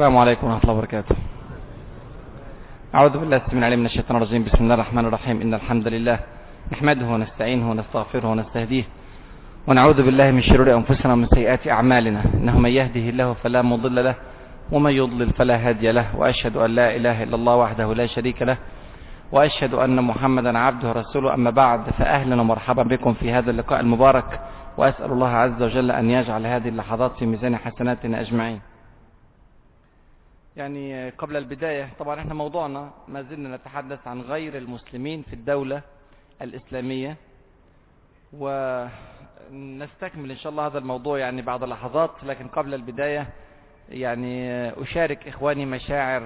السلام عليكم ورحمة الله وبركاته. أعوذ بالله السميع العليم من الشيطان الرجيم. بسم الله الرحمن الرحيم. إن الحمد لله نحمده ونستعينه ونستغفره ونستهديه ونعوذ بالله من شرور أنفسنا ومن سيئات أعمالنا. إنه من يهده الله فلا مضل له ومن يضلل فلا هادي له، وأشهد أن لا إله إلا الله وحده لا شريك له، وأشهد أن محمدا عبده ورسوله. أما بعد، فأهلا ومرحبا بكم في هذا اللقاء المبارك، وأسأل الله عز وجل أن يجعل هذه اللحظات في ميزان حسناتنا أجمعين. يعني قبل البداية، طبعا احنا موضوعنا ما زلنا نتحدث عن غير المسلمين في الدولة الإسلامية، ونستكمل إن شاء الله هذا الموضوع يعني بعد لحظات. لكن قبل البداية يعني أشارك إخواني مشاعر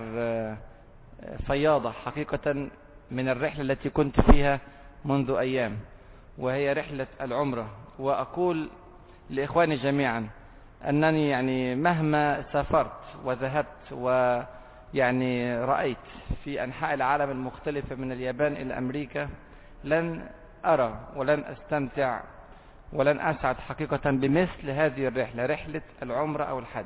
فياضة حقيقة من الرحلة التي كنت فيها منذ أيام، وهي رحلة العمرة. وأقول لإخواني جميعا أنني يعني مهما سافرت وذهبت ويعني رأيت في أنحاء العالم المختلفة من اليابان إلى أمريكا، لن أرى ولن أستمتع ولن أسعد حقيقة بمثل هذه الرحلة، رحلة العمرة أو الحج،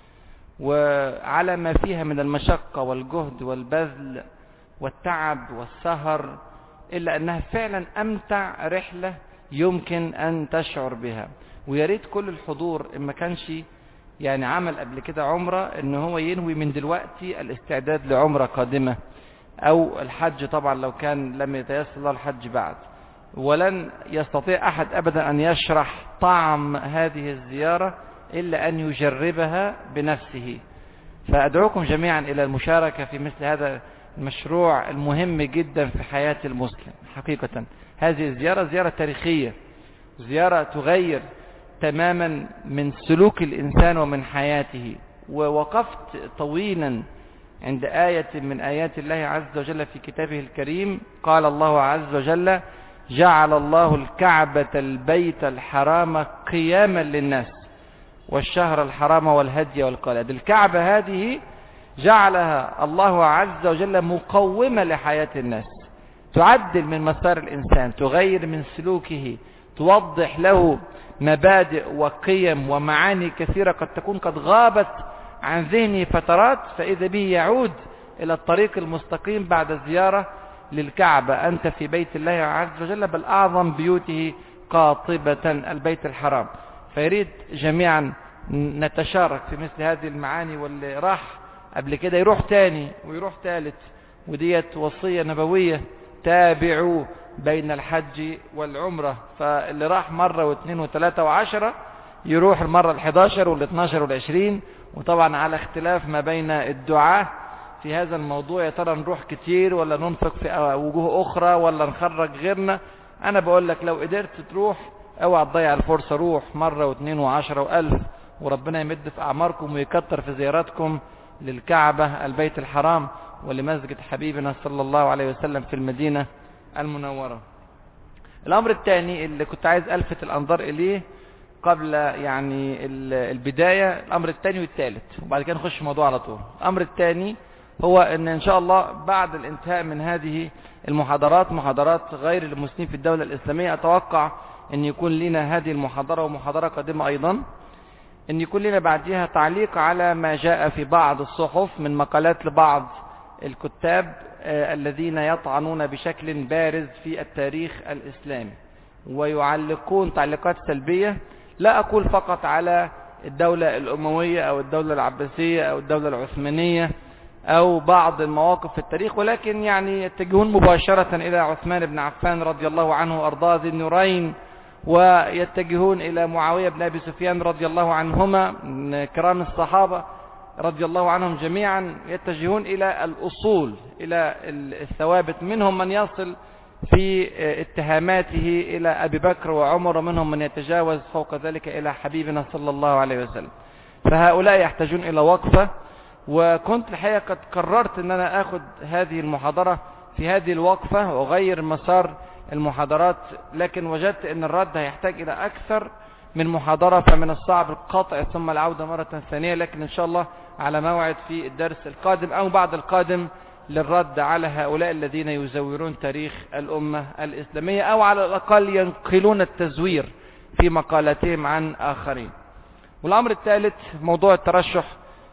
وعلى ما فيها من المشقة والجهد والبذل والتعب والسهر، إلا أنها فعلا أمتع رحلة يمكن أن تشعر بها. وياريت كل الحضور إن ما كانش يعني عمل قبل كده عمرة، إن هو ينوي من دلوقتي الاستعداد لعمرة قادمة أو الحج، طبعا لو كان لم يتيسر الله الحج بعد. ولن يستطيع أحد أبدا أن يشرح طعم هذه الزيارة إلا أن يجربها بنفسه. فأدعوكم جميعا إلى المشاركة في مثل هذا المشروع المهم جدا في حياة المسلم. حقيقة هذه الزيارة زيارة تاريخية، زيارة تغير تماما من سلوك الإنسان ومن حياته. ووقفت طويلا عند آية من آيات الله عز وجل في كتابه الكريم. قال الله عز وجل: جعل الله الكعبة البيت الحرام قياما للناس والشهر الحرام والهدي والقلائد. الكعبة هذه جعلها الله عز وجل مقومة لحياة الناس، تعدل من مسار الإنسان، تغير من سلوكه، توضح له مبادئ وقيم ومعاني كثيرة قد تكون قد غابت عن ذهنه فترات، فإذا به يعود إلى الطريق المستقيم بعد زيارة للكعبة. أنت في بيت الله عز وجل، بل أعظم بيوته قاطبة البيت الحرام. فيريد جميعا نتشارك في مثل هذه المعاني، واللي راح قبل كده يروح تاني ويروح ثالث، وديت وصية نبوية: تابعوا بين الحج والعمرة. فاللي راح مرة واثنين وثلاثة وعشرة يروح المرة 11 وال12 وال20. وطبعا على اختلاف ما بين الدعاة في هذا الموضوع، يا ترى نروح كتير ولا ننفق في وجوه أخرى ولا نخرج غيرنا. أنا بقول لك لو قدرت تروح اوعى تضيع الفرصة، روح مرة واثنين وعشرة وألف، وربنا يمد في أعماركم ويكتر في زياراتكم للكعبة البيت الحرام ولمسجد حبيبنا صلى الله عليه وسلم في المدينة المنورة. الأمر الثاني اللي كنت عايز ألفت الأنظار إليه قبل يعني البداية، الأمر الثاني والثالث، وبعد كده نخش موضوع على طول. الأمر الثاني هو إن شاء الله بعد الانتهاء من هذه المحاضرات، محاضرات غير المسلمين في الدولة الإسلامية، أتوقع أن يكون لنا هذه المحاضرة ومحاضرة قادمة أيضا، أن يكون لنا بعدها تعليق على ما جاء في بعض الصحف من مقالات لبعض الكتاب الذين يطعنون بشكل بارز في التاريخ الإسلامي ويعلقون تعليقات سلبية، لا أقول فقط على الدولة الأموية أو الدولة العباسية أو الدولة العثمانية أو بعض المواقف في التاريخ، ولكن يعني يتجهون مباشرة إلى عثمان بن عفان رضي الله عنه وأرضاه ذي النورين، ويتجهون إلى معاوية بن أبي سفيان رضي الله عنهما من كرام الصحابة رضي الله عنهم جميعا، يتجهون إلى الأصول، إلى الثوابت. منهم من يصل في اتهاماته إلى أبي بكر وعمر، ومنهم من يتجاوز فوق ذلك إلى حبيبنا صلى الله عليه وسلم. فهؤلاء يحتاجون إلى وقفة، وكنت الحقيقة قد قررت أن أنا أخذ هذه المحاضرة في هذه الوقفة وأغير مسار المحاضرات، لكن وجدت أن الرد هيحتاج إلى أكثر من محاضرة، فمن الصعب القطع ثم العودة مرة ثانية. لكن إن شاء الله على موعد في الدرس القادم أو بعد القادم للرد على هؤلاء الذين يزورون تاريخ الأمة الإسلامية، أو على الأقل ينقلون التزوير في مقالاتهم عن آخرين. والأمر الثالث موضوع الترشح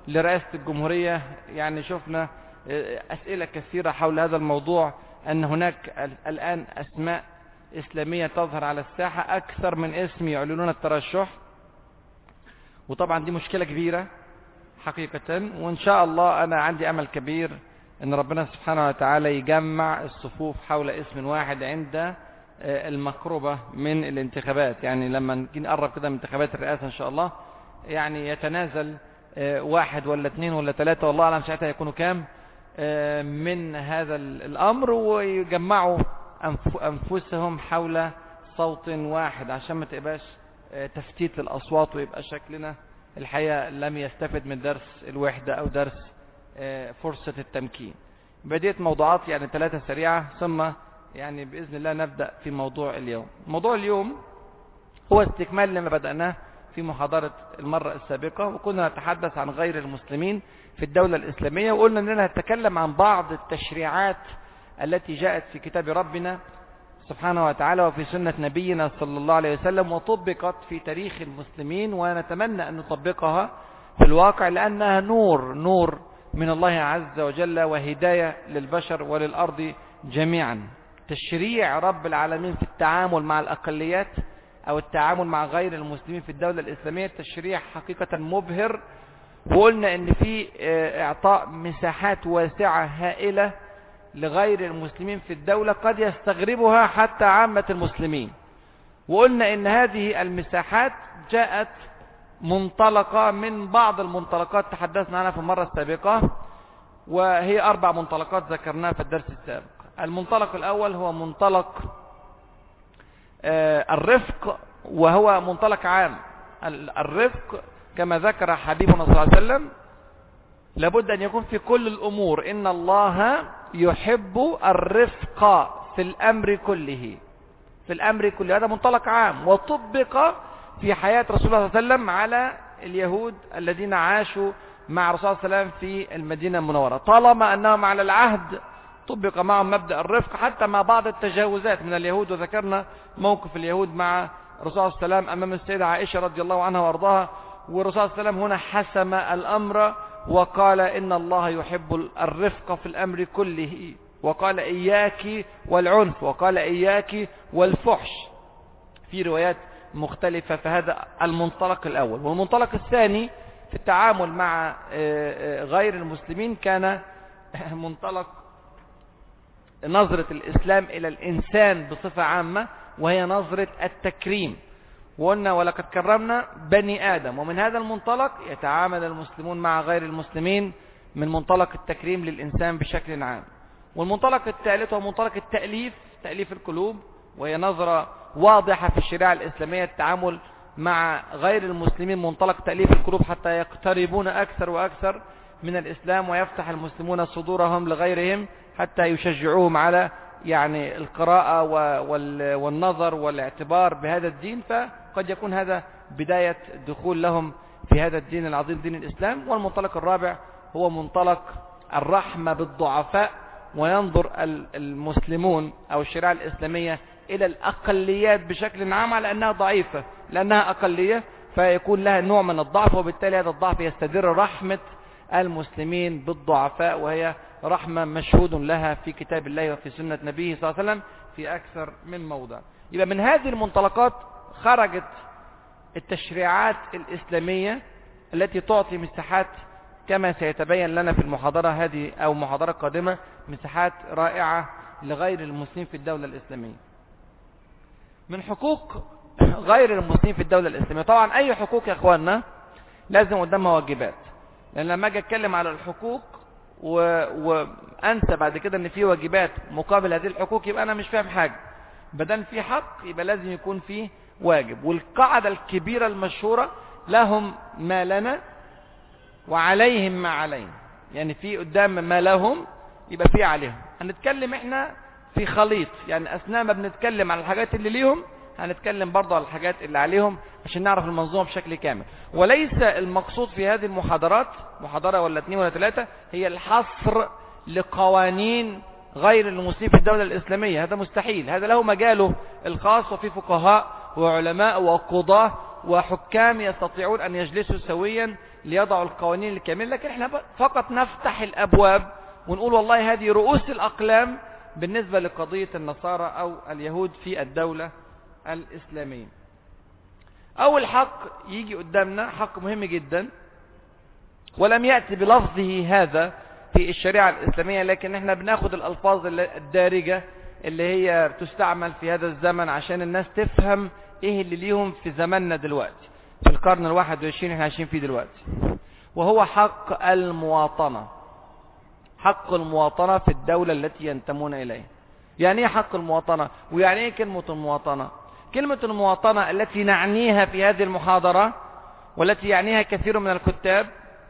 لرئاسة الجمهورية. يعني شفنا أسئلة كثيرة حول هذا الموضوع، أن هناك الآن أسماء إسلامية تظهر على الساحة أكثر من اسم يعلنون الترشح، وطبعا دي مشكلة كبيرة حقيقة. وإن شاء الله أنا عندي أمل كبير أن ربنا سبحانه وتعالى يجمع الصفوف حول اسم واحد عند المقربة من الانتخابات. يعني لما نقرب كده من انتخابات الرئاسة إن شاء الله، يعني يتنازل واحد ولا اثنين ولا ثلاثة، والله أعلم ساعتها يكونوا كام من هذا الأمر، ويجمعوا أنفسهم حول صوت واحد عشان ما تبقاش تفتيت للأصوات، ويبقى شكلنا الحقيقة لم يستفد من درس الوحدة أو درس فرصة التمكين. بديت موضوعات يعني 3 سريعة، ثم يعني بإذن الله نبدأ في موضوع اليوم. موضوع اليوم هو استكمال لما بدأناه في محاضرة المرة السابقة، وكنا نتحدث عن غير المسلمين في الدولة الإسلامية، وقلنا أننا نتكلم عن بعض التشريعات التي جاءت في كتاب ربنا سبحانه وتعالى وفي سنة نبينا صلى الله عليه وسلم، وطبقت في تاريخ المسلمين، ونتمنى أن نطبقها في الواقع، لأنها نور من الله عز وجل وهداية للبشر وللأرض جميعا. تشريع رب العالمين في التعامل مع الأقليات أو التعامل مع غير المسلمين في الدولة الإسلامية تشريع حقيقة مبهر، وقلنا أن في إعطاء مساحات واسعة هائلة لغير المسلمين في الدولة قد يستغربها حتى عامة المسلمين. وقلنا أن هذه المساحات جاءت منطلقة من بعض المنطلقات تحدثنا عنها في المرة السابقة، وهي 4 منطلقات ذكرناها في الدرس السابق. المنطلق الأول هو منطلق الرفق، وهو منطلق عام. الرفق كما ذكر حبيبنا صلى الله عليه وسلم لابد أن يكون في كل الأمور، إن الله يحب الرفق في الأمر كله. هذا منطلق عام، وطبق في حياة رسول الله صلى الله عليه وسلم على اليهود الذين عاشوا مع رسول الله صلى الله عليه وسلم في المدينة المنورة. طالما أنهم على العهد طبق معهم مبدأ الرفق، حتى مع بعض التجاوزات من اليهود. وذكرنا موقف اليهود مع رسول الله صلى الله عليه وسلم أمام السيدة عائشة رضي الله عنها وارضاها، ورسول الله صلى الله عليه وسلم هنا حسم الأمر وقال إن الله يحب الرفق في الأمر كله، وقال إياك والعنف، وقال إياك والفحش في روايات مختلفة. فهذا المنطلق الأول. والمنطلق الثاني في التعامل مع غير المسلمين كان منطلق نظرة الإسلام إلى الإنسان بصفة عامة، وهي نظرة التكريم. وقلنا ولقد كرمنا بني آدم، ومن هذا المنطلق يتعامل المسلمون مع غير المسلمين من منطلق التكريم للإنسان بشكل عام. والمنطلق الثالث هو منطلق تأليف القلوب، وهي نظرة واضحة في الشريعة الإسلامية، التعامل مع غير المسلمين منطلق تأليف القلوب حتى يقتربون أكثر وأكثر من الإسلام، ويفتح المسلمون صدورهم لغيرهم حتى يشجعوهم على يعني القراءة والنظر والاعتبار بهذا الدين. فقد يكون هذا بداية دخول لهم في هذا الدين العظيم دين الإسلام. والمنطلق الرابع هو منطلق الرحمة بالضعفاء، وينظر المسلمون أو الشريعة الإسلامية إلى الأقليات بشكل عام على أنها ضعيفة، لأنها أقلية فيكون لها نوع من الضعف، وبالتالي هذا الضعف يستدر رحمة المسلمين بالضعفاء، وهي رحمة مشهود لها في كتاب الله وفي سنة نبيه صلى الله عليه وسلم في أكثر من موضع. يبقى من هذه المنطلقات خرجت التشريعات الإسلامية التي تعطي مساحات كما سيتبين لنا في المحاضرة هذه أو محاضرة قادمة، مساحات رائعة لغير المسلمين في الدولة الإسلامية. من حقوق غير المسلمين في الدولة الإسلامية، طبعا أي حقوق يا أخواننا لازم قدامها واجبات، لأن لما أجي أتكلم على الحقوق وأنسى بعد كده أن في واجبات مقابل هذه الحقوق يبقى أنا مش فاهم حاجة. بدل في حق يبقى لازم يكون فيه واجب. والقاعدة الكبيرة المشهورة لهم ما لنا وعليهم ما علينا، يعني في قدام ما لهم يبقى في عليهم. هنتكلم احنا في خليط، يعني أثناء ما بنتكلم عن الحاجات اللي ليهم هنتكلم برضه على الحاجات اللي عليهم عشان نعرف المنظومة بشكل كامل. وليس المقصود في هذه المحاضرات محاضرة ولا 2 ولا 3 هي الحصر لقوانين غير المسلمين في الدولة الإسلامية، هذا مستحيل. هذا له مجاله الخاص، وفي فقهاء وعلماء وقضاة وحكام يستطيعون أن يجلسوا سويا ليضعوا القوانين الكاملة، لكن احنا فقط نفتح الأبواب ونقول والله هذه رؤوس الأقلام بالنسبة لقضية النصارى أو اليهود في الدولة الإسلامية. أول حق يجي قدامنا حق مهم جدا، ولم يأتي بلفظه هذا في الشريعة الإسلامية، لكن احنا بناخد الألفاظ الدارجة اللي هي تستعمل في هذا الزمن عشان الناس تفهم ايه اللي ليهم في زماننا دلوقتي في القرن 21 احنا عايشين فيه دلوقتي، وهو حق المواطنة. حق المواطنة في الدولة التي ينتمون إليها. يعني ايه حق المواطنة؟ ويعني ايه كلمة المواطنة؟ كلمة المواطنة التي نعنيها في هذه المحاضرة والتي يعنيها كثير من الكتاب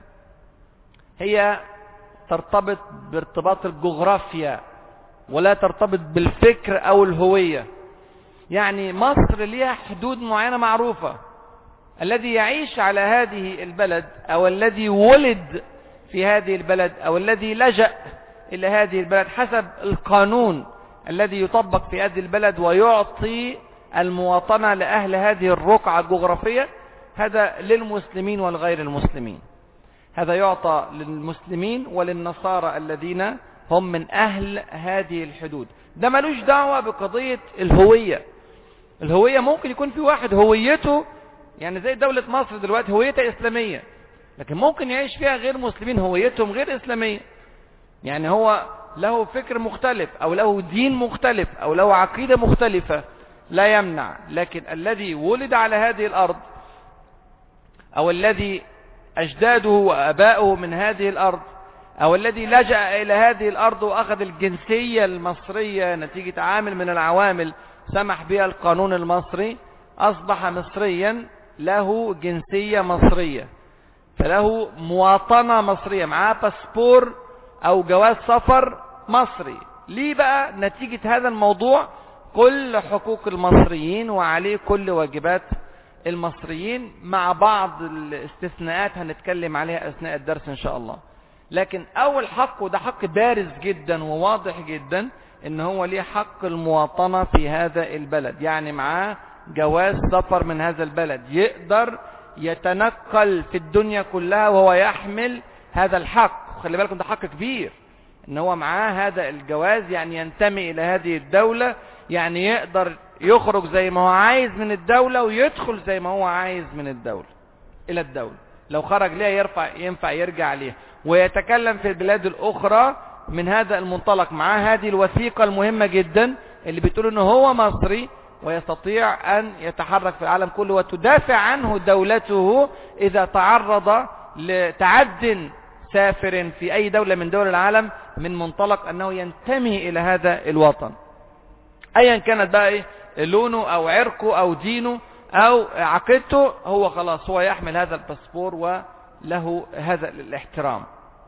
هي ترتبط بارتباط الجغرافيا ولا ترتبط بالفكر أو الهوية. يعني مصر ليها حدود معينة معروفة، الذي يعيش على هذه البلد أو الذي ولد في هذه البلد أو الذي لجأ إلى هذه البلد حسب القانون الذي يطبق في هذه البلد ويعطي المواطنة لأهل هذه الرقعة الجغرافية، هذا للمسلمين والغير المسلمين. هذا يعطى للمسلمين وللنصارى الذين هم من أهل هذه الحدود. ده ملوش دعوة بقضية الهوية. الهوية ممكن يكون في واحد هويته يعني زي دولة مصر دلوقتي هويتها إسلامية، لكن ممكن يعيش فيها غير مسلمين هويتهم غير إسلامية، يعني هو له فكر مختلف أو له دين مختلف أو له عقيدة مختلفة، لا يمنع. لكن الذي ولد على هذه الأرض أو الذي أجداده وأباؤه من هذه الأرض أو الذي لجأ إلى هذه الأرض وأخذ الجنسية المصرية نتيجة عامل من العوامل سمح بها القانون المصري، أصبح مصريا له جنسية مصرية، فله مواطنة مصرية، معاه باسبور أو جواز سفر مصري. ليه بقى؟ نتيجة هذا الموضوع كل حقوق المصريين وعليه كل واجبات المصريين مع بعض الاستثناءات هنتكلم عليها أثناء الدرس إن شاء الله. لكن أول حق، وده حق بارز جدا وواضح جدا، إن هو ليه حق المواطنة في هذا البلد، يعني معاه جواز سفر من هذا البلد، يقدر يتنقل في الدنيا كلها وهو يحمل هذا الحق. خلي بالكم ده حق كبير، إن هو معاه هذا الجواز، يعني ينتمي إلى هذه الدولة، يعني يقدر يخرج زي ما هو عايز من الدولة ويدخل زي ما هو عايز من الدولة إلى الدولة. لو خرج ليها ينفع يرجع ليها، ويتكلم في البلاد الأخرى من هذا المنطلق، معاه هذه الوثيقة المهمة جدا اللي بتقول إنه هو مصري ويستطيع أن يتحرك في العالم كله وتدافع عنه دولته إذا تعرض لتعد سافر في أي دولة من دول العالم من منطلق أنه ينتمي إلى هذا الوطن، أيا كانت بقى إيه لونه أو عرقه أو دينه أو عقيدته، هو خلاص هو يحمل هذا الباسبور وله هذا الاحترام.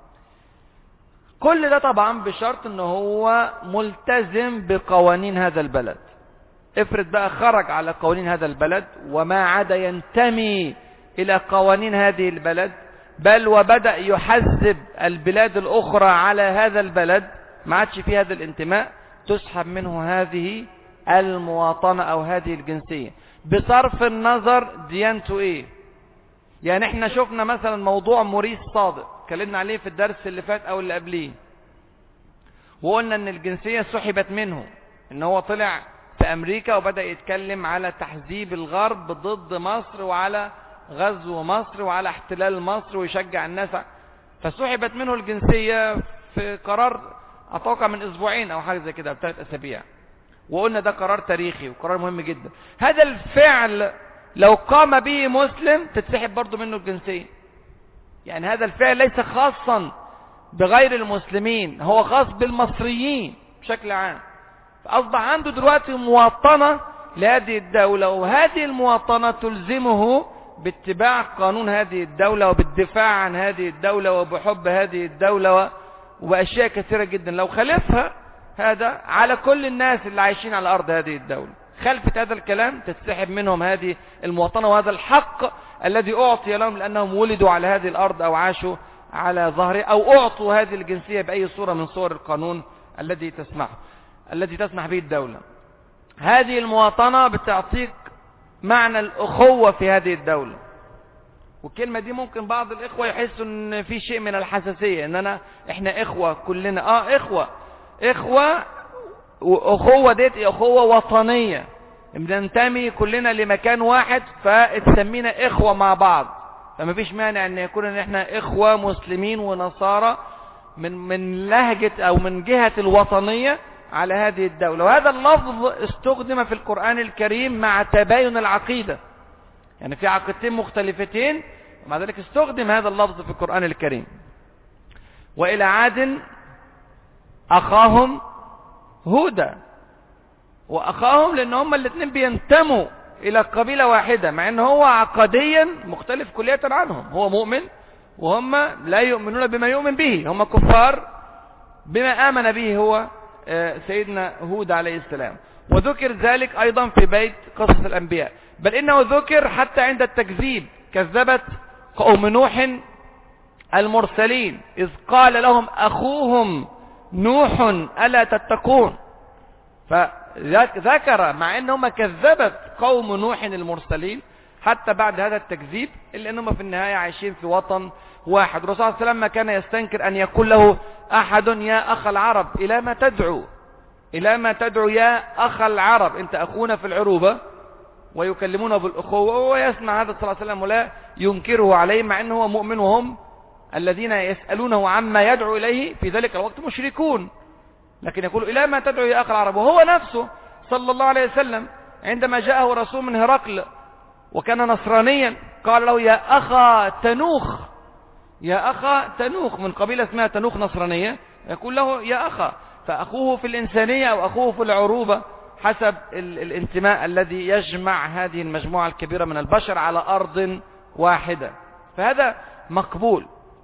كل ده طبعا بشرط أنه هو ملتزم بقوانين هذا البلد. افرض بقى خرج على قوانين هذا البلد وما عاد ينتمي إلى قوانين هذه البلد، بل وبدأ يحذب البلاد الأخرى على هذا البلد، ما عادش في هذا الانتماء، تسحب منه هذه المواطنة أو هذه الجنسية بصرف النظر ديانته إيه. يعني احنا شفنا مثلا موضوع موريس صادق، اتكلمنا عليه في الدرس اللي فات أو اللي قبليه، وقلنا ان الجنسية سحبت منه، ان هو طلع في أمريكا وبدأ يتكلم على تحزيب الغرب ضد مصر وعلى غزو مصر وعلى احتلال مصر ويشجع الناس، فسحبت منه الجنسية في قرار أتوقع من أسبوعين أو حاجة زي كده، ب3 أسابيع، وقلنا ده قرار تاريخي وقرار مهم جدا. هذا الفعل لو قام به مسلم تتسحب برضو منه الجنسية. يعني هذا الفعل ليس خاصا بغير المسلمين، هو خاص بالمصريين بشكل عام. فأصبح عنده دلوقتي مواطنة لهذه الدولة، وهذه المواطنة تلزمه باتباع قانون هذه الدولة وبالدفاع عن هذه الدولة وبحب هذه الدولة وأشياء كثيرة جدا. لو خالفها هذا على كل الناس اللي عايشين على أرض هذه الدولة، خلفت هذا الكلام تتسحب منهم هذه المواطنة وهذا الحق الذي أعطي لهم لأنهم ولدوا على هذه الأرض أو عاشوا على ظهره أو أعطوا هذه الجنسية بأي صورة من صور القانون التي تسمح به الدولة. هذه المواطنة بتعطيك معنى الأخوة في هذه الدولة. والكلمة دي ممكن بعض الإخوة يحسوا إن في شيء من الحساسية، إن إحنا إخوة كلنا. إخوة وأخوة ديت أخوة وطنية، بننتمي كلنا لمكان واحد فتسمينا إخوة مع بعض. فما فيش مانع إن يكون إن إحنا إخوة مسلمين ونصارى من لهجة أو من جهة الوطنية على هذه الدولة. وهذا اللفظ استخدم في القرآن الكريم مع تباين العقيدة، يعني في عقيدتين مختلفتين ومع ذلك استخدم هذا اللفظ في القرآن الكريم. وإلى عاد أخاهم هودا، وأخاهم لأن هم الاثنين بينتموا إلى قبيلة واحدة، مع أنه هو عقديا مختلف كلية عنهم. هو مؤمن وهم لا يؤمنون بما يؤمن به، هم كفار بما آمن به هو سيدنا هود عليه السلام. وذكر ذلك أيضا في بيت قصص الأنبياء، بل إنه ذكر حتى عند التكذيب. كذبت قوم نوح المرسلين إذ قال لهم أخوهم نوح ألا تتقون. فذكر مع أنهم كذبت قوم نوح المرسلين حتى بعد هذا التكذيب، إلا أنهم في النهاية عايشين في وطن واحد. الرسول صلى الله عليه وسلم ما كان يستنكر أن يقول له أحد يا أخ العرب، إلى ما تدعو؟ إلى ما تدعو يا أخ العرب؟ أنت أخونا في العروبة، ويكلمونه بالأخوة، وهو يسمع هذا صلى الله عليه وسلم ولا ينكره عليه، مع أنه هو مؤمن وهم الذين يسألونه عما يدعو إليه في ذلك الوقت مشركون. لكن يقول إلى ما تدعو يا أخ العرب. وهو نفسه صلى الله عليه وسلم عندما جاءه رسول من هرقل وكان نصرانيا قال له يا أخا تنوخ، يا أخا تنوخ، من قبيلة اسمها تنوخ نصرانية، يقول له يا أخا. فأخوه في الإنسانية أو أخوه في العروبة حسب الانتماء الذي يجمع هذه المجموعة الكبيرة من البشر على أرض واحدة، فهذا مقبول.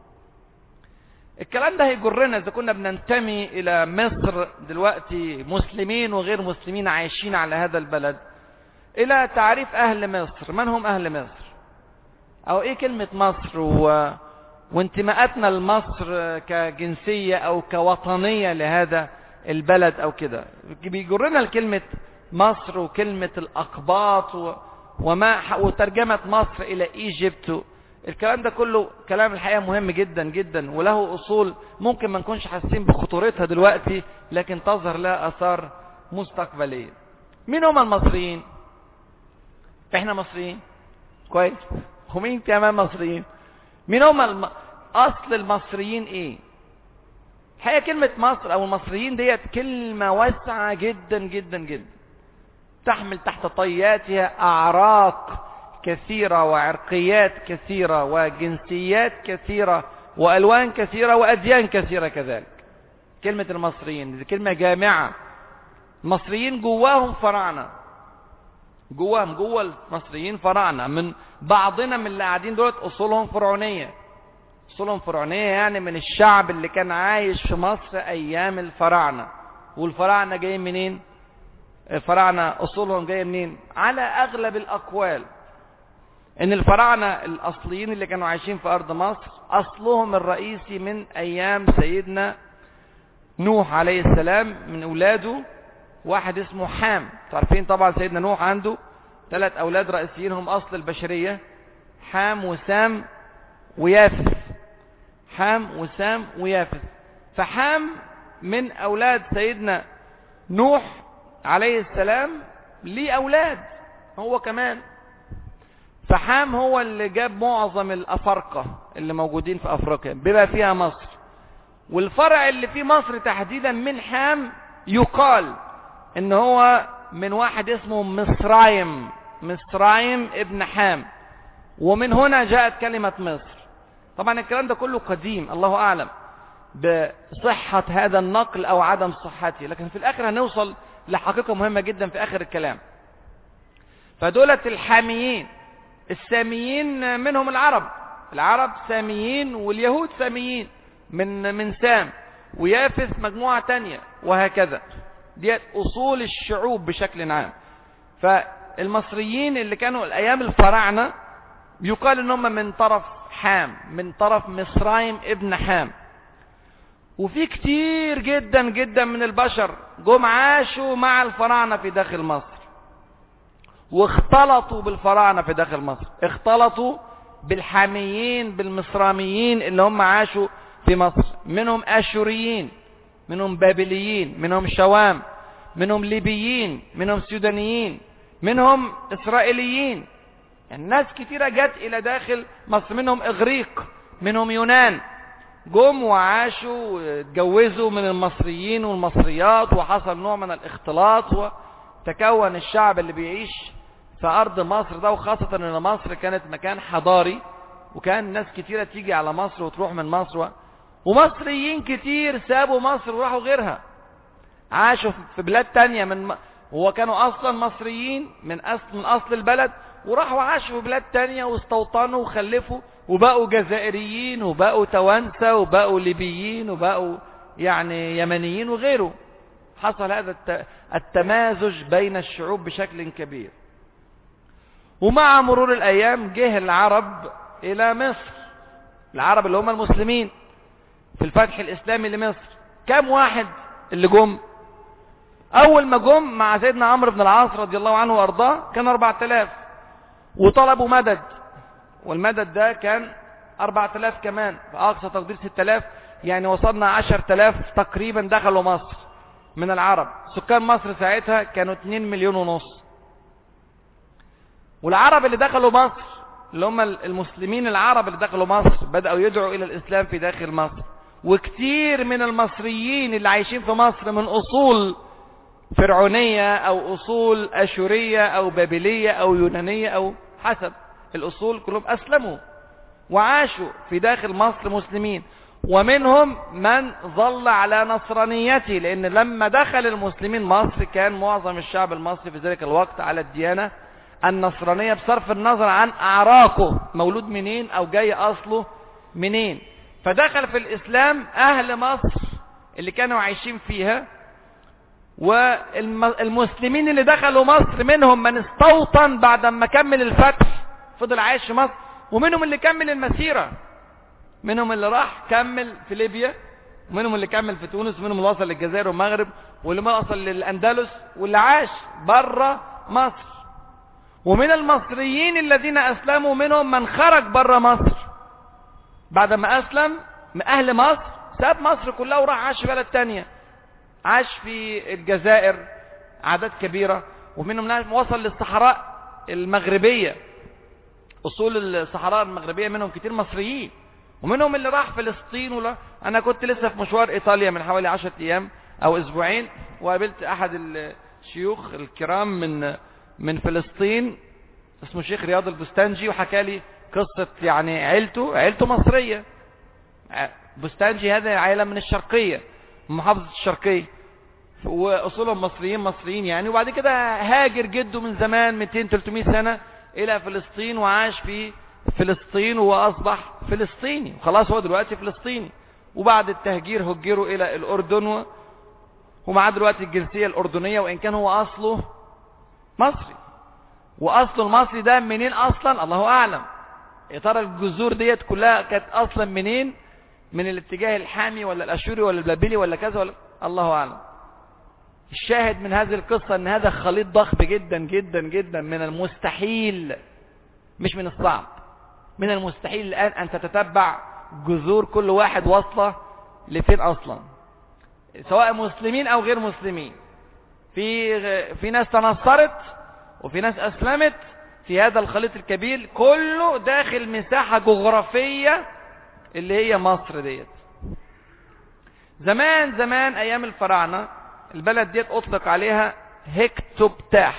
الكلام ده هيجرنا إذا كنا بننتمي إلى مصر دلوقتي مسلمين وغير مسلمين عايشين على هذا البلد، إلى تعريف أهل مصر. من هم أهل مصر؟ أو إيه كلمة مصر وانتماءاتنا لمصر كجنسية أو كوطنية لهذا البلد أو كده. بيجرنا الكلمة مصر وكلمة الأقباط وترجمة مصر إلى إيجيبت. الكلام ده كله كلام الحقيقة مهم جدا جدا، وله أصول ممكن ما نكونش حاسين بخطورتها دلوقتي، لكن تظهر لها أثار مستقبلية. مين هم المصريين؟ احنا مصريين كويس، ومين كمان مصريين؟ مين هم أصل المصريين ايه؟ الحقيقة كلمة مصر أو المصريين ديت كلمة واسعة جدا جدا جدا، تحمل تحت طياتها أعراق كثيرة وعرقيات كثيرة وجنسيات كثيرة وألوان كثيرة وأديان كثيرة كذلك. كلمة المصريين دي كلمة جامعة. المصريين جواهم فراعنة، جوا المصريين فراعنة. من بعضنا من اللي قاعدين دولت أصولهم فرعونية، أصولهم فرعونية يعني من الشعب اللي كان عايش في مصر أيام الفراعنة. والفراعنة جايين منين؟ الفراعنة أصولهم جاية منين؟ على أغلب الأقوال إن الفراعنة الأصليين اللي كانوا عايشين في أرض مصر أصلهم الرئيسي من أيام سيدنا نوح عليه السلام، من أولاده واحد اسمه حام. تعرفين طبعا سيدنا نوح عنده 3 أولاد رئيسيين هم أصل البشرية، حام وسام ويافث. حام وسام ويافث. فحام من أولاد سيدنا نوح عليه السلام ليه أولاد هو كمان. فحام هو اللي جاب معظم الأفارقة اللي موجودين في أفريقيا بما فيها مصر. والفرع اللي في مصر تحديدا من حام يقال ان هو من واحد اسمه مصرايم ابن حام، ومن هنا جاءت كلمة مصر. طبعا الكلام ده كله قديم، الله أعلم بصحة هذا النقل أو عدم صحته، لكن في الآخر هنوصل لحقيقة مهمة جدا في آخر الكلام. فدولة الحاميين الساميين منهم العرب ساميين، واليهود ساميين من سام، ويافث مجموعة تانية، وهكذا. دي أصول الشعوب بشكل عام. فالمصريين اللي كانوا الأيام الفراعنة يقال إنهم من طرف حام، من طرف مصرايم ابن حام. وفي كتير جدا جدا من البشر جم عاشوا مع الفراعنة في داخل مصر، واختلطوا بالفراعنة في داخل مصر، اختلطوا بالحاميين بالمصراميين اللي هم عاشوا في مصر، منهم اشوريين، منهم بابليين، منهم شوام، منهم ليبيين، منهم سودانيين، منهم اسرائيليين. الناس كتيرة جت الى داخل مصر، منهم اغريق، منهم يونان، جم وعاشوا واتجوزوا من المصريين والمصريات، وحصل نوع من الاختلاط، وتكون الشعب اللي بيعيش في ارض مصر ده. وخاصة ان مصر كانت مكان حضاري، وكان ناس كتيرة تيجي على مصر وتروح من مصر، ومصريين كتير سابوا مصر وراحوا غيرها، عاشوا في بلاد تانية هو كانوا اصلا مصريين من اصل البلد، وراحوا عاشوا في بلاد تانية واستوطنوا وخلفوا، وبقوا جزائريين، وبقوا توانسة، وبقوا ليبيين، وبقوا يعني يمنيين وغيره. حصل هذا التمازج بين الشعوب بشكل كبير. ومع مرور الايام جه العرب الى مصر، العرب اللي هم المسلمين في الفتح الاسلامي لمصر. كم واحد اللي جم؟ اول ما جم مع سيدنا عمرو بن العاص رضي الله عنه وارضاه كان 4000، وطلبوا مدد، والمدد ده كان 4000 كمان، فاقصى تقدير 6000، يعني وصلنا 10000 تقريبا دخلوا مصر من العرب. سكان مصر ساعتها كانوا 2 مليون ونص. والعرب اللي دخلوا مصر اللي هم المسلمين العرب اللي دخلوا مصر بدأوا يدعوا إلى الإسلام في داخل مصر. وكتير من المصريين اللي عايشين في مصر من أصول فرعونية أو أصول أشورية أو بابلية أو يونانية أو حسب الأصول كلهم أسلموا وعاشوا في داخل مصر مسلمين. ومنهم من ظل على نصرانيته، لأن لما دخل المسلمين مصر كان معظم الشعب المصري في ذلك الوقت على الديانة النصرانية، بصرف النظر عن أعراقه مولود منين أو جاي أصله منين. فدخل في الإسلام أهل مصر اللي كانوا عايشين فيها، والمسلمين اللي دخلوا مصر منهم من استوطن بعد ما كمل الفتح فضل عايش في مصر، ومنهم اللي كمل المسيرة، منهم اللي راح كمل في ليبيا، ومنهم اللي كمل في تونس، ومنهم اللي وصل للجزائر والمغرب، واللي ما وصل للأندلس، واللي عاش بره مصر. ومن المصريين الذين أسلموا منهم من خرج بره مصر بعد ما أسلم من أهل مصر، ساب مصر كلها وراح عاش في بلد تانية، عاش في الجزائر أعداد كبيرة. ومنهم ناس وصل للصحراء المغربية، أصول الصحراء المغربية منهم كتير مصريين. ومنهم اللي راح فلسطين. أنا كنت لسه في مشوار إيطاليا من حوالي 10 أيام أو أسبوعين، وقابلت أحد الشيوخ الكرام من فلسطين اسمه شيخ رياض البستانجي، وحكى لي قصة يعني عيلته مصرية. بستانجي هذا عائلة من الشرقية، من محافظة الشرقية، وأصولهم مصريين يعني. وبعد كده هاجر جده من زمان 200-300 سنة إلى فلسطين، وعاش في فلسطين وأصبح فلسطيني، وخلاص هو دلوقتي فلسطيني. وبعد التهجير هجروا إلى الأردن، ومعاه دلوقتي الجنسية الأردنية، وإن كان هو أصله مصري. وأصله المصري ده منين أصلا الله أعلم. يا ترى الجذور ديت كلها كانت أصلا منين؟ من الاتجاه الحامي ولا الأشوري ولا البابلي ولا كذا ولا الله أعلم. الشاهد من هذه القصة أن هذا خليط ضخم جدا جدا جدا، من المستحيل مش من الصعب، من المستحيل الآن أن تتتبع جذور كل واحد واصلة لفين أصلا، سواء مسلمين أو غير مسلمين. في ناس تنصرت وفي ناس أسلمت في هذا الخليط الكبير، كله داخل مساحة جغرافية اللي هي مصر ديت. زمان أيام الفراعنة البلد ديت أطلق عليها هكتوبتاح،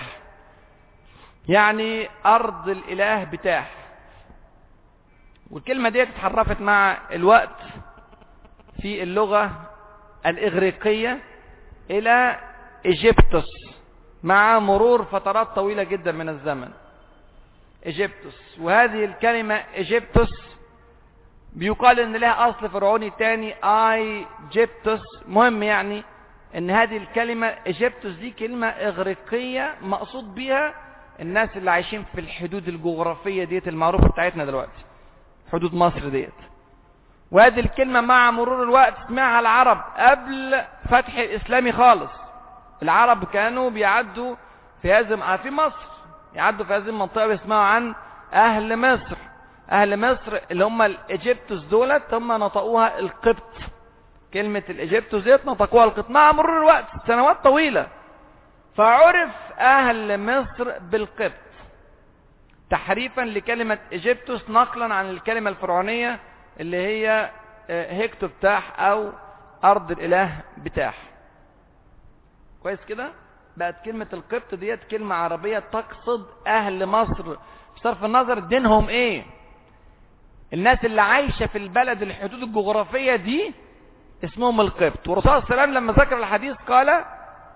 يعني أرض الإله بتاح. والكلمة ديت اتحرفت مع الوقت في اللغة الإغريقية إلى إيجيبتوس مع مرور فترات طويلة جدا من الزمن. إيجيبتوس، وهذه الكلمة إيجيبتوس بيقال إن لها أصل فرعوني تاني آيجيبتوس. مهم يعني إن هذه الكلمة إيجيبتوس دي كلمة إغريقية مقصود بها الناس اللي عايشين في الحدود الجغرافية ديت المعروفة بتاعتنا دلوقتي، حدود مصر ديت. وهذه الكلمة مع مرور الوقت سمعها العرب قبل فتح الإسلامي خالص. العرب كانوا بيعدوا في مصر، يعدوا في هذه المنطقة بيسمعوا عن أهل مصر. أهل مصر اللي هم الإيجيبتوس دولت هم نطقوها القبط. كلمة الإيجيبتوس ديت نطقوها القبط مع مرور الوقت سنوات طويلة، فعرف أهل مصر بالقبط تحريفا لكلمة إيجيبتوس نقلا عن الكلمة الفرعونية اللي هي هيكتو بتاح أو أرض الإله بتاح. كويس كده؟ بقت كلمة القبط ديت كلمة عربية تقصد أهل مصر بصرف النظر دينهم إيه. الناس اللي عايشة في البلد الحدود الجغرافية دي اسمهم القبط. والرسول صلى الله عليه وسلم لما ذكر الحديث قال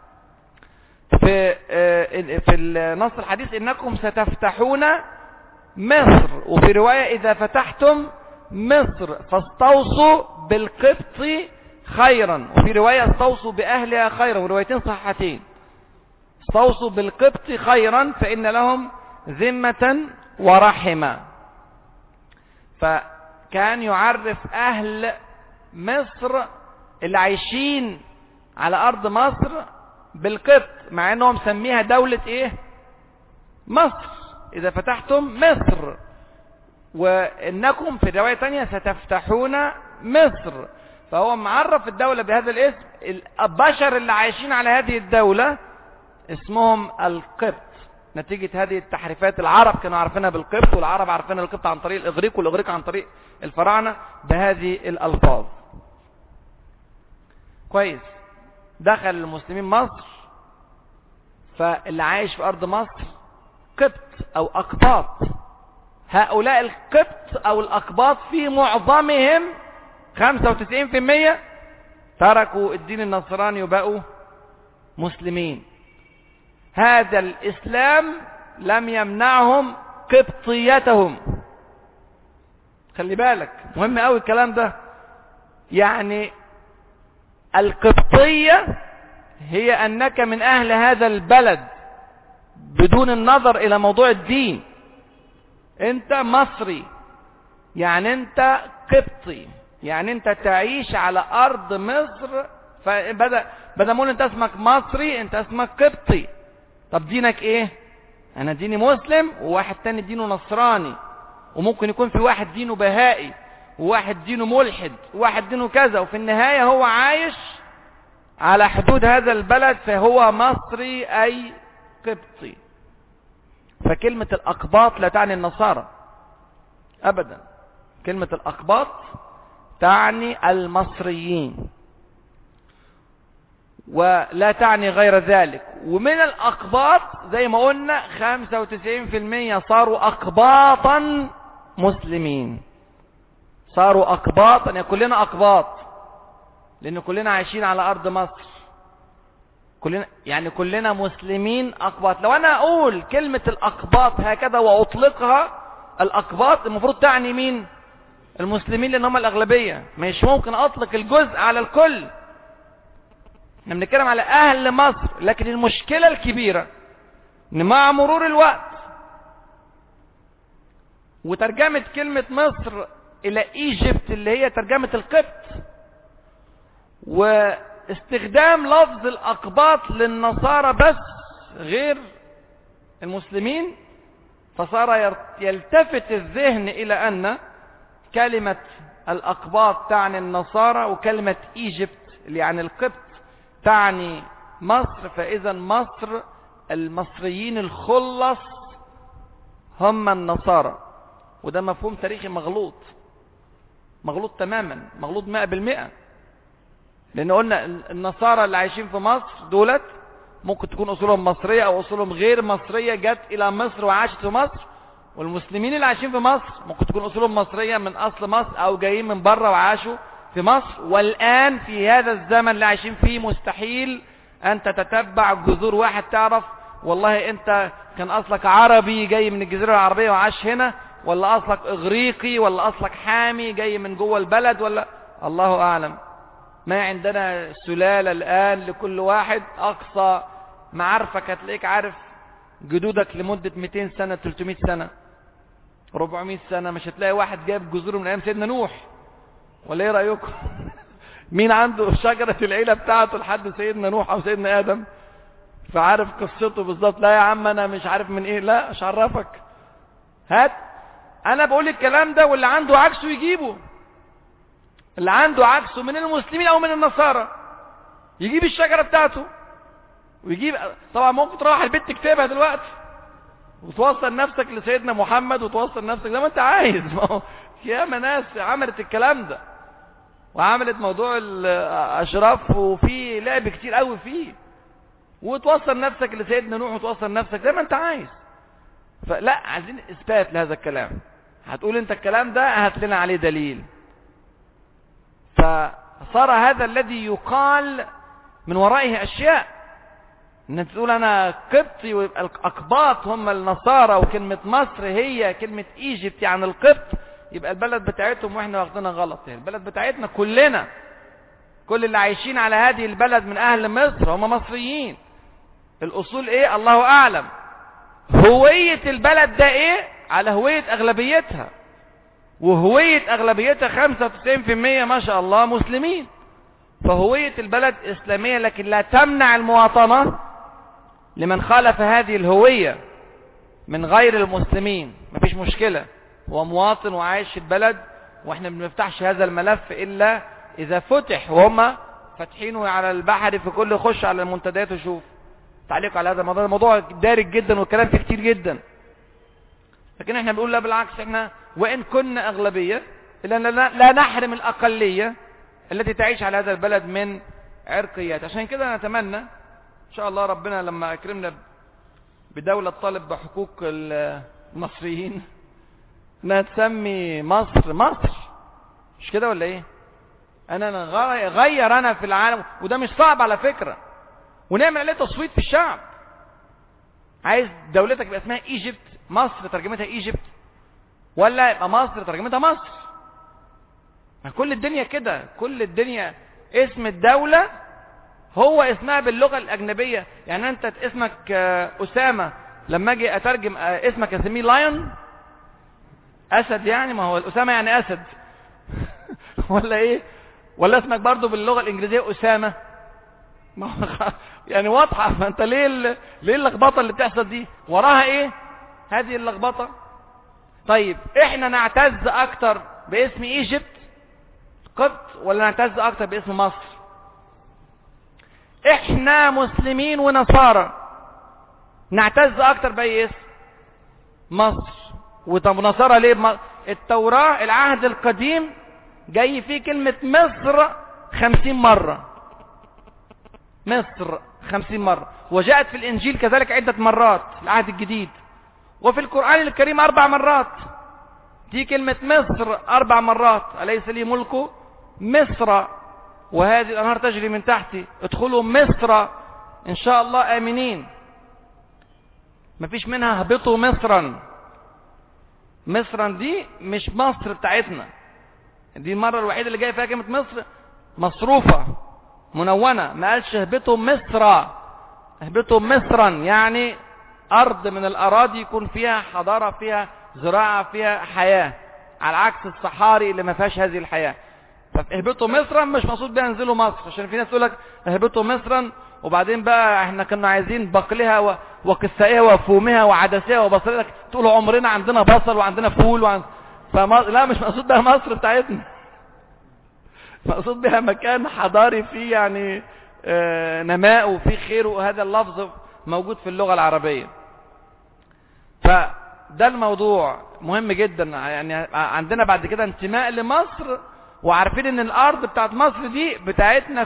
في النص الحديث إنكم ستفتحون مصر، وفي رواية إذا فتحتم مصر فاستوصوا بالقبط خيرا، وفي رواية استوصوا بأهلها خيرا، وروايتين صحتين. استوصوا بالقبط خيرا فإن لهم ذمة ورحمة. فكان يعرف أهل مصر اللي عايشين على أرض مصر بالقبط، مع أنهم مسميها دولة إيه؟ مصر. إذا فتحتم مصر، وإنكم في رواية تانية ستفتحون مصر، فهو معرف الدولة بهذا الاسم. البشر اللي عايشين على هذه الدولة اسمهم القبط نتيجة هذه التحريفات. العرب كانوا عارفينها بالقبط، والعرب عارفينها بالقبط عن طريق الإغريق، والإغريق عن طريق الفراعنة بهذه الألفاظ. كويس. دخل المسلمين مصر، فاللي عايش في أرض مصر قبط أو أقباط. هؤلاء القبط أو الأقباط في معظمهم 95% تركوا الدين النصراني وبقوا مسلمين. هذا الإسلام لم يمنعهم قبطيتهم. خلي بالك مهم قوي الكلام ده. يعني القبطية هي أنك من أهل هذا البلد بدون النظر إلى موضوع الدين. أنت مصري، يعني أنت قبطي، يعني أنت تعيش على أرض مصر. فبدأ مقول أنت اسمك مصري، أنت اسمك قبطي. طب دينك إيه؟ أنا ديني مسلم، وواحد تاني دينه نصراني، وممكن يكون في واحد دينه بهائي، وواحد دينه ملحد، وواحد دينه كذا، وفي النهاية هو عايش على حدود هذا البلد، فهو مصري أي قبطي. فكلمة الأقباط لا تعني النصارى أبدا. كلمة الأقباط تعني المصريين ولا تعني غير ذلك. ومن الأقباط زي ما قلنا 95% صاروا أقباطا مسلمين. صاروا أقباطا، يعني كلنا أقباط لأن كلنا عايشين على أرض مصر. كلنا مسلمين أقباط. لو أنا أقول كلمة الأقباط هكذا وأطلقها، الأقباط المفروض تعني مين؟ المسلمين، لأن هم الأغلبية. مش ممكن أطلق الجزء على الكل. احنا بنتكلم على أهل مصر. لكن المشكلة الكبيرة إن مع مرور الوقت وترجمة كلمة مصر إلى إيجيبت اللي هي ترجمة القبط، واستخدام لفظ الأقباط للنصارى بس غير المسلمين، فصار يلتفت الذهن إلى أن كلمة الأقباط تعني النصارى، وكلمة إيجيبت اللي يعني القبط تعني مصر. فإذا مصر المصريين الخلص هم النصارى. وده مفهوم تاريخي مغلوط تماما، مغلوط 100%. لأن قلنا النصارى اللي عايشين في مصر دولت ممكن تكون أصولهم مصرية أو أصولهم غير مصرية، جت إلى مصر وعاشت في مصر. والمسلمين اللي عايشين في مصر ممكن تكون أصولهم مصرية من أصل مصر، أو جايين من بره وعاشوا في مصر. والآن في هذا الزمن اللي عايشين فيه مستحيل أن تتتبع جذور واحد تعرف والله أنت كان أصلك عربي جاي من الجزيرة العربية وعاش هنا، ولا أصلك إغريقي، ولا أصلك حامي جاي من جوه البلد، ولا الله أعلم. ما عندنا سلالة الآن لكل واحد أقصى معارفك هتلاقيك عارف جدودك لمدة 200 سنة 300 سنة 400 سنة. مش هتلاقي واحد جايب جذوره من أيام سيدنا نوح. ولا ايه رأيكم؟ مين عنده شجرة العيلة بتاعته لحد سيدنا نوح أو سيدنا آدم؟ فعارف قصته بالظبط. لا يا عم انا مش عارف من ايه. لا مش عرفك، هات. انا بقول الكلام ده واللي عنده عكسه يجيبه. اللي عنده عكسه من المسلمين او من النصارى يجيب الشجرة بتاعته ويجيب. طبعا ممكن تروح البيت تكتبها دلوقتي وتوصل نفسك لسيدنا محمد وتوصل نفسك زي ما انت عايز. ما هو ياما ناس عملت الكلام ده وعملت موضوع الاشراف وفي لعب كتير قوي فيه، وتوصل نفسك لسيدنا نوح وتوصل نفسك زي ما انت عايز. فلا، عايزين اثبات لهذا الكلام. هتقول انت الكلام ده هات لنا عليه دليل. فصار هذا الذي يقال من ورائه اشياء. ان انت تقول انا قبطي ويبقى الاقباط هم النصارى وكلمة مصر هي كلمة ايجيبت يعني القبط، يبقى البلد بتاعتهم واحنا واخدينها غلط. يعني البلد بتاعتنا كلنا، كل اللي عايشين على هذه البلد من اهل مصر هم مصريين. الاصول ايه الله اعلم. هوية البلد ده ايه على هوية اغلبيتها، وهوية اغلبيتها 95% ما شاء الله مسلمين. فهوية البلد اسلامية، لكن لا تمنع المواطنة لمن خالف هذه الهوية من غير المسلمين. مفيش مشكلة، هو مواطن وعايش في البلد، واحنا ما بنفتحش هذا الملف الا اذا فتح، وهم فاتحينه على البحر في كل خش على المنتديات وشوف. تعليق على هذا الموضوع، الموضوع دارج جدا والكلام فيه كتير جدا. لكن احنا بنقول لا بالعكس، احنا وان كنا اغلبية الا لا نحرم الاقلية التي تعيش على هذا البلد من عرقيات. عشان كده نتمنى ان شاء الله ربنا لما اكرمنا بدولة طالب بحقوق المصريين انها تسمي مصر مصر، مش كده ولا ايه؟ انا غير انا في العالم، وده مش صعب على فكرة، ونعمل عليه تصويت في الشعب. عايز دولتك يبقى اسمها ايجيبت، مصر ترجمتها ايجيبت، ولا يبقى مصر ترجمتها مصر؟ ما كل الدنيا كده، كل الدنيا اسم الدولة هو اسمها باللغة الأجنبية. يعني أنت اسمك أسامة، لما أجي أترجم اسمك أسميه لايون، أسد يعني، ما هو الأسامة يعني أسد ولا إيه؟ ولا اسمك برضو باللغة الإنجليزية أسامة؟ ما هو يعني واضحة. فأنت ليه اللخبطة اللي بتحصل دي؟ وراها إيه هذه اللخبطة؟ طيب إحنا نعتز أكتر باسم إيجيبت قبط ولا نعتز أكتر باسم مصر؟ احنا مسلمين ونصارى نعتز اكتر باي اسم؟ مصر. وطب نصارى ليه؟ التوراة العهد القديم جاي فيه كلمة مصر 50 مرة، مصر 50 مرة، وجاءت في الانجيل كذلك عدة مرات العهد الجديد، وفي القرآن الكريم 4 مرات دي كلمة مصر 4 مرات. أليس لي ملك مصر وهذه الأنهار تجري من تحتي، ادخلوا مصر إن شاء الله آمنين. مفيش منها هبطوا مصرا. مصرا دي مش مصر بتاعتنا، دي المرة الوحيدة اللي جاي فيها كلمة مصر مصروفة منونة، ما قالش اهبطوا مصر. اهبطوا مصرا يعني أرض من الأراضي يكون فيها حضارة، فيها زراعة، فيها حياة، على عكس الصحاري اللي ما فيهاش هذه الحياة. فاهبطوا مصرا مش مقصود بها انزلوا مصر، عشان في ناس تقول لك اهبطوا مصرا وبعدين بقى احنا كنا عايزين بقلها وقثائها وفومها وعدسها وبصلها، تقولوا عمرنا عندنا بصل وعندنا فول لا، مش مقصود بها مصر بتاعتنا، مقصود بها مكان حضاري فيه يعني نماء وفيه خير، وهذا اللفظ موجود في اللغة العربية. فده الموضوع مهم جدا. يعني عندنا بعد كده انتماء لمصر، وعارفين ان الارض بتاعت مصر دي بتاعتنا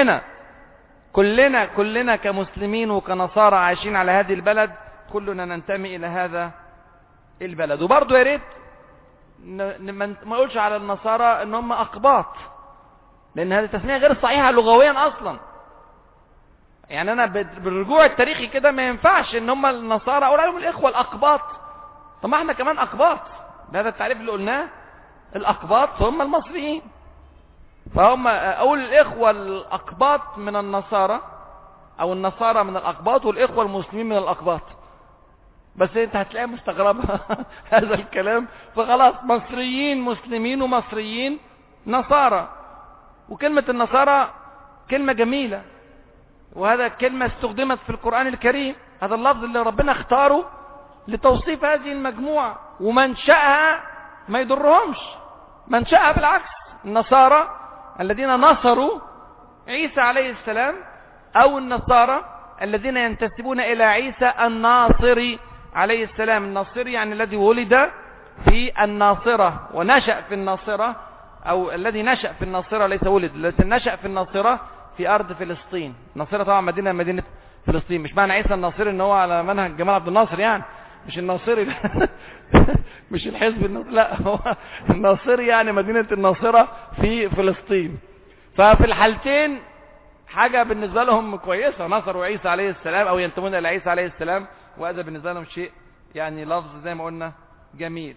كلنا كمسلمين وكنصارى عايشين على هذه البلد، كلنا ننتمي الى هذا البلد. وبرضه يا ريت ما نقولش على النصارى ان هم اقباط، لان هذه التسمية غير صحيحة لغويا اصلا. يعني انا بالرجوع التاريخي كده ما ينفعش ان هم النصارى اقول عليهم الاخوة الاقباط. طب ما احنا كمان اقباط بهذا التعريف اللي قلناه. الأقباط هم المصريين، فهم أقول الإخوة الأقباط من النصارى أو النصارى من الأقباط والإخوة المسلمين من الأقباط. بس أنت هتلاقي مستغربة هذا الكلام، فخلاص مصريين مسلمين ومصريين نصارى. وكلمة النصارى كلمة جميلة، وهذا كلمة استخدمت في القرآن الكريم، هذا اللفظ اللي ربنا اختاره لتوصيف هذه المجموعة، ومنشأها ما يضرهمش، منشأها بالعكس. النصارى الذين نصروا عيسى عليه السلام، أو النصارى الذين ينتسبون إلى عيسى الناصري عليه السلام. الناصري يعني الذي ولد في الناصرة ونشأ في الناصرة، أو الذي نشأ في الناصرة، ليس ولد، الذي نشأ في الناصرة في أرض فلسطين. الناصرة طبعا مدينة فلسطين. مش معنى عيسى الناصري ان هو على منهج جمال عبد الناصر، يعني مش الناصري مش الحزب الناصري، لا، هو الناصري يعني مدينة الناصرة في فلسطين. ففي الحالتين حاجة بالنسبة لهم كويسة، نصروا عيسى عليه السلام أو ينتمون إلى عيسى عليه السلام، وهذا بالنسبة لهم شيء يعني لفظ زي ما قلنا جميل.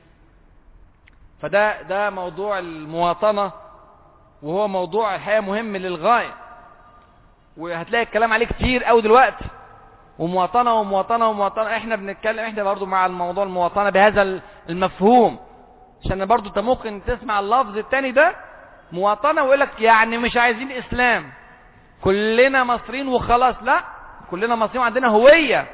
فده موضوع المواطنة، وهو موضوع الحقيقة مهم للغاية، وهتلاقي الكلام عليه كتير قوي دلوقتي، ومواطنة ومواطنة ومواطنة. احنا بنتكلم احنا برضو مع الموضوع المواطنة بهذا المفهوم، عشان برضو انت ممكن تسمع اللفظ التاني ده مواطنة ويقول لك يعني مش عايزين اسلام، كلنا مصريين وخلاص. لا، كلنا مصريين وعندنا هوية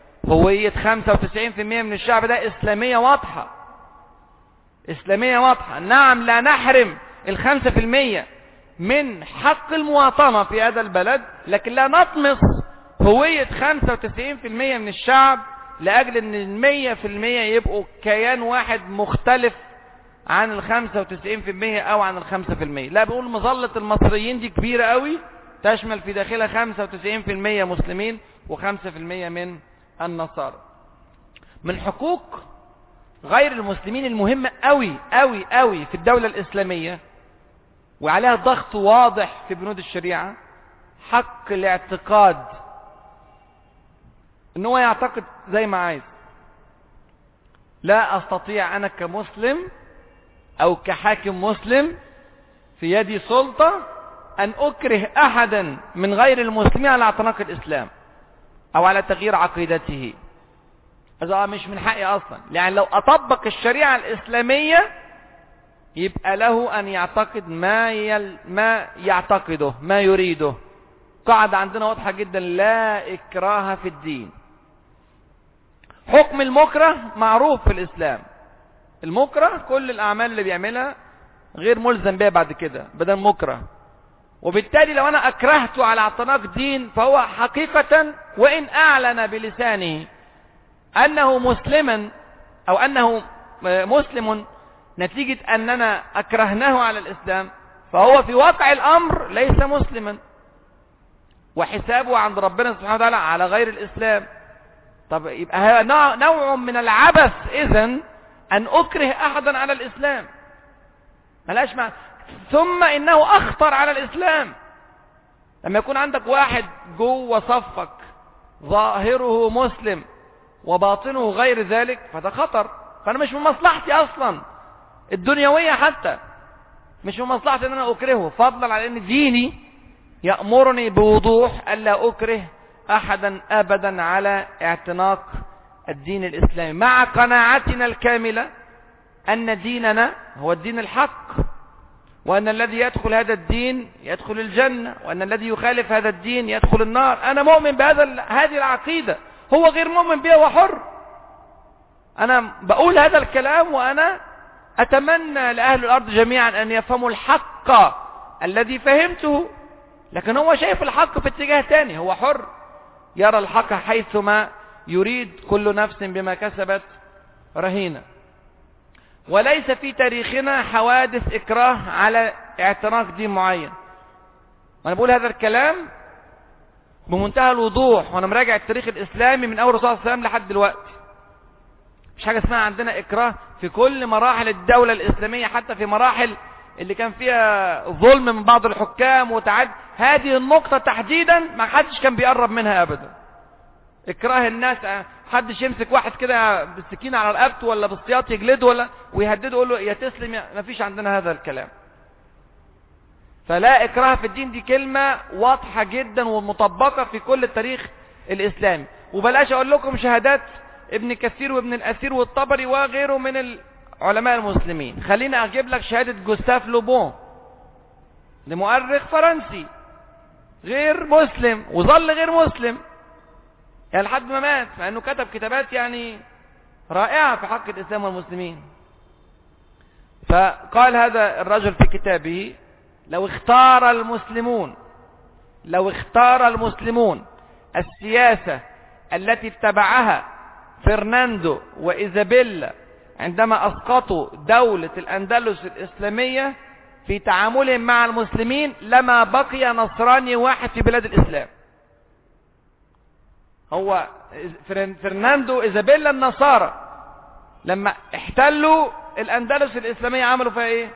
95% من الشعب ده اسلامية واضحة، اسلامية واضحة. نعم، لا نحرم 5% من حق المواطنة في هذا البلد، لكن لا نطمس هوية 95% من الشعب لأجل أن 100% يبقوا كيان واحد مختلف عن 95% أو عن 5%. لا، بقول مظلة المصريين دي كبيرة قوي، تشمل في داخلها 95% مسلمين و5% من النصارى. من حقوق غير المسلمين المهمة قوي قوي قوي في الدولة الإسلامية، وعليها ضغط واضح في بنود الشريعة، حق الاعتقاد، ان هو يعتقد زي ما عايز. لا استطيع انا كمسلم او كحاكم مسلم في يدي سلطة ان اكره احدا من غير المسلمين على اعتناق الاسلام او على تغيير عقيدته. هذا مش من حقي اصلا، يعني لو اطبق الشريعة الاسلامية يبقى له ان يعتقد ما يعتقده، ما يريده. قاعدة عندنا واضحة جدا: لا اكراه في الدين. حكم المكره معروف في الاسلام، المكره كل الاعمال اللي بيعملها غير ملزم بها بعد كده بدل مكره، وبالتالي لو انا اكرهته على اعتناق دين فهو حقيقة وان اعلن بلسانه انه مسلما او انه مسلم نتيجة اننا اكرهناه على الاسلام، فهو في واقع الامر ليس مسلما، وحسابه عند ربنا سبحانه وتعالى على غير الاسلام. طب يبقى نوع من العبث اذن ان اكره احدا على الاسلام، ملاش معنى. ثم انه اخطر على الاسلام لما يكون عندك واحد جوه صفك ظاهره مسلم وباطنه غير ذلك، فده خطر. فانا مش من مصلحتي اصلا الدنيوية، حتى مش من مصلحتي ان انا اكرهه، فضلا على ان ديني يأمرني بوضوح الا اكره احدا ابدا على اعتناق الدين الاسلامي، مع قناعتنا الكاملة ان ديننا هو الدين الحق، وان الذي يدخل هذا الدين يدخل الجنة، وان الذي يخالف هذا الدين يدخل النار. انا مؤمن هذه العقيدة، هو غير مؤمن بها وحر. انا بقول هذا الكلام وانا اتمنى لاهل الارض جميعا ان يفهموا الحق الذي فهمته، لكن هو شايف الحق في اتجاه تاني، هو حر يرى الحق حيثما يريد، كل نفس بما كسبت رهينة. وليس في تاريخنا حوادث اكراه على اعتناق دين معين. وانا بقول هذا الكلام بمنتهى الوضوح، وانا مراجع التاريخ الاسلامي من اول الرسول صلى الله عليه وسلم لحد دلوقتي. مش حاجة اسمها عندنا اكراه في كل مراحل الدولة الاسلامية، حتى في مراحل اللي كان فيها ظلم من بعض الحكام وتعد، هذه النقطة تحديدا ما حدش كان بيقرب منها ابدا. اكراه الناس، حدش يمسك واحد كده بالسكينة على رقبته ولا بالسياط يجلده ولا ويهدده يقول له يا تسلم، ما فيش عندنا هذا الكلام. فلا اكراه في الدين دي كلمة واضحة جدا ومطبقة في كل التاريخ الاسلامي. وبلاش اقول لكم شهادات ابن كثير وابن الاثير والطبري وغيره من علماء المسلمين، خلينا اجيب لك شهادة جوستاف لوبون، لمؤرخ فرنسي، غير مسلم وظل غير مسلم يعني لحد ما مات، مع انه كتب كتابات يعني رائعة في حق الإسلام والمسلمين. فقال هذا الرجل في كتابه: لو اختار المسلمون السياسة التي اتبعها فرناندو وإيزابيلا عندما أسقطوا دولة الأندلس الإسلامية في تعاملهم مع المسلمين، لما بقي نصراني واحد في بلاد الإسلام. هو فرناندو وإيزابيلا النصارى لما احتلوا الأندلس الإسلامية عملوا فيها ايه؟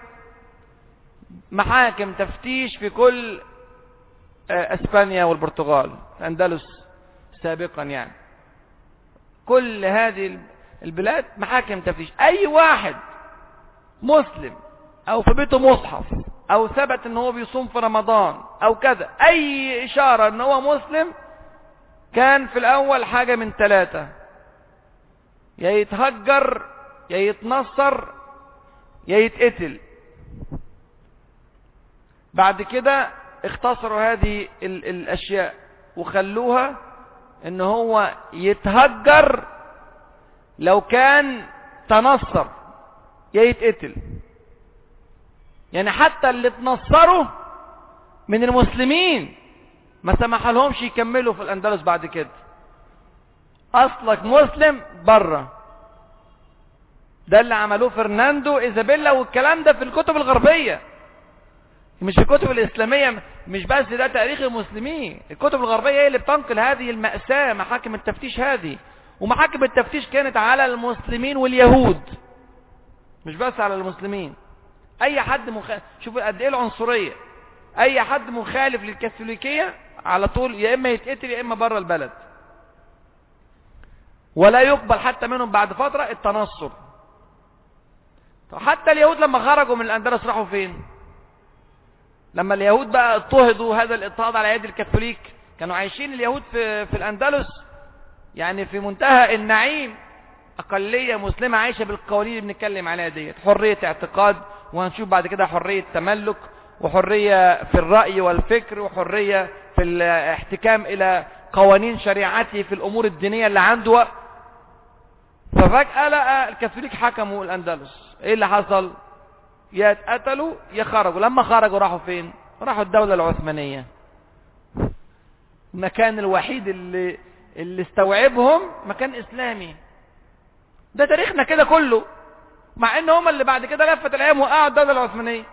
محاكم تفتيش في كل اسبانيا والبرتغال، الأندلس سابقا يعني، كل هذه البلاد محاكم تفتيش. اي واحد مسلم او في بيته مصحف او ثبت ان هو بيصوم في رمضان او كذا، اي اشارة ان هو مسلم، كان في الاول حاجة من 3: يا يتهجر يا يتنصر يا يتقتل. بعد كده اختصروا هذه الاشياء وخلوها ان هو يتهجر لو كان تنصر يا يتقتل. يعني حتى اللي تنصروا من المسلمين ما سمح لهمش يكملوا في الأندلس بعد كده، أصلك مسلم بره. ده اللي عملوه فرناندو إيزابيلا، والكلام ده في الكتب الغربية مش في الكتب الإسلامية. مش بس ده تاريخ المسلمين، الكتب الغربية هي اللي بتنقل هذه المأساة، محاكم التفتيش هذه. ومحاكم التفتيش كانت على المسلمين واليهود، مش بس على المسلمين. أي حد شوفوا قد إيه العنصرية، أي حد مخالف للكاثوليكية على طول يا إما يتقتل يا إما بره البلد، ولا يقبل حتى منهم بعد فترة التنصر. حتى اليهود لما خرجوا من الأندلس راحوا فين؟ لما اليهود بقى اضطهدوا هذا الاضطهاد على يد الكاثوليك، كانوا عايشين اليهود في الأندلس يعني في منتهى النعيم، أقلية مسلمة عايشة بالقوانين اللي بنتكلم عليها ديت، حرية اعتقاد، وهنشوف بعد كده حرية تملك، وحرية في الرأي والفكر، وحرية في الاحتكام إلى قوانين شريعته في الأمور الدينية اللي عنده. ففجأة لقى الكاثوليك حكموا الأندلس، إيه اللي حصل؟ يا اتقتلوا يا خرجوا. لما خرجوا راحوا فين؟ راحوا الدولة العثمانية، المكان الوحيد اللي استوعبهم مكان إسلامي. ده تاريخنا كده كله، مع ان هم اللي بعد كده لفت الايام وقعوا الدولة العثمانية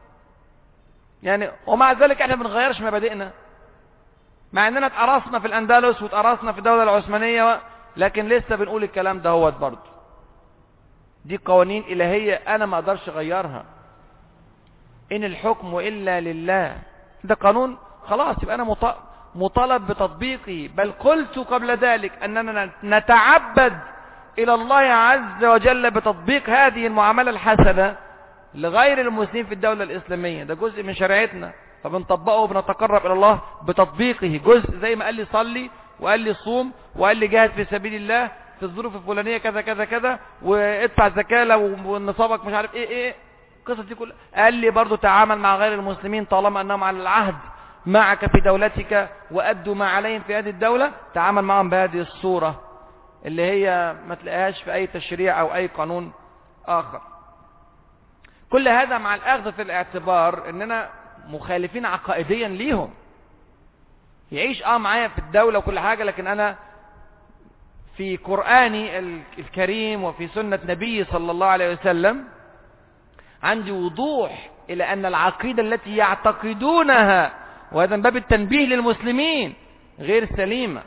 يعني. ومع ذلك احنا بنغيرش مبادئنا، مع اننا اتقرصنا في الأندلس واتقرصنا في الدولة العثمانية، لكن لسه بنقول الكلام ده هو برضه. دي قوانين إلهية انا ما اقدرش اغيرها، ان الحكم الا لله. ده قانون خلاص، يبقى انا مطالب بتطبيقه. بل قلت قبل ذلك اننا نتعبد الى الله عز وجل بتطبيق هذه المعاملة الحسنة لغير المسلمين في الدولة الإسلامية. ده جزء من شريعتنا، فبنطبقه وبنتقرب الى الله بتطبيقه. جزء زي ما قال لي صلي، وقال لي صوم، وقال لي جاهد في سبيل الله في الظروف الفلانية كذا كذا كذا، وادفع زكاة لو نصابك مش عارف ايه القصص دي كلها. قال لي برضو تعامل مع غير المسلمين طالما انهم على العهد معك في دولتك وأدوا ما عليهم في هذه الدولة، تعامل معهم بهذه الصورة اللي هي ما تلاقيهاش في أي تشريع أو أي قانون آخر. كل هذا مع الأخذ في الاعتبار أننا مخالفين عقائديا ليهم. يعيش معايا في الدولة وكل حاجة، لكن أنا في قرآني الكريم وفي سنة نبي صلى الله عليه وسلم عندي وضوح إلى أن العقيدة التي يعتقدونها، وهذا من باب التنبيه للمسلمين، غير سليمة.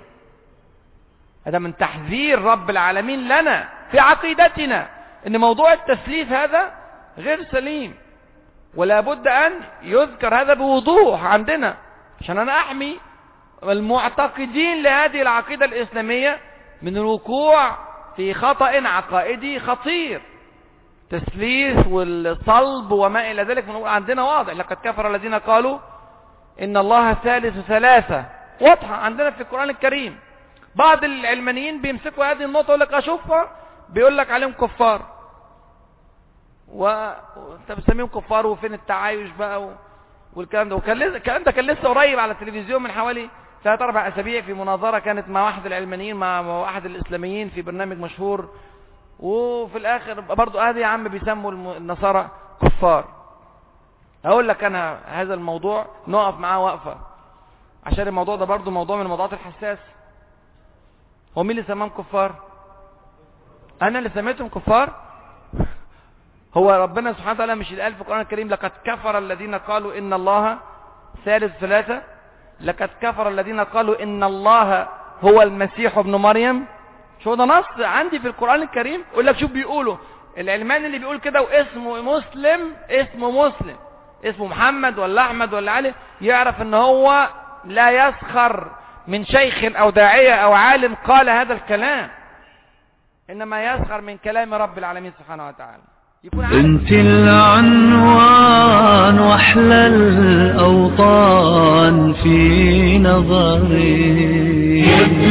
هذا من تحذير رب العالمين لنا في عقيدتنا ان موضوع التثليث هذا غير سليم، ولا بد ان يذكر هذا بوضوح عندنا عشان انا احمي المعتقدين لهذه العقيدة الاسلامية من الوقوع في خطأ عقائدي خطير. تثليث والصلب وما الى ذلك عندنا واضح، لقد كفر الذين قالوا ان الله ثالث ثلاثة، واضحة عندنا في القرآن الكريم. بعض العلمانيين بيمسكوا هذه النقطة يقول لك اشوفها، بيقول لك عليهم كفار، وانت بتسميهم كفار، وفين التعايش بقى والكلام ده. الكلام ده كان لسه قريب على التلفزيون من حوالي 3-4 أسابيع في مناظرة كانت مع واحد العلمانيين مع واحد الإسلاميين في برنامج مشهور. وفي الآخر برضو هذه يا عم بيسموا النصارى كفار. أقول لك أنا هذا الموضوع نقف معاه وقفة، عشان الموضوع ده برضو موضوع من الموضوعات الحساسة. هو مين اللي سماهم كفار؟ أنا اللي سميتهم كفار؟ هو ربنا سبحانه وتعالى مش اللي قال في القرآن الكريم لقد كفر الذين قالوا إن الله ثالث ثلاثة؟ لقد كفر الذين قالوا إن الله هو المسيح ابن مريم. شو ده نص عندي في القرآن الكريم. يقول لك شوف بيقولوا العلمان اللي بيقول كده واسمه مسلم، اسمه محمد ولا أحمد ولا علي، يعرف ان هو لا يسخر من شيخ أو داعية أو عالم قال هذا الكلام، إنما يسخر من كلام رب العالمين سبحانه وتعالى. انت العنوان واحلى الاوطان في نظري.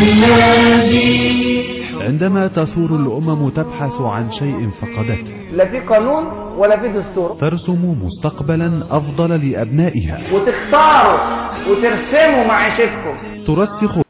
عندما تثور الامم تبحث عن شيء فقدته، لا في قانون ولا في دستور، ترسم مستقبلا افضل لابنائها وتختاروا وترسموا معيشتكم، ترسخ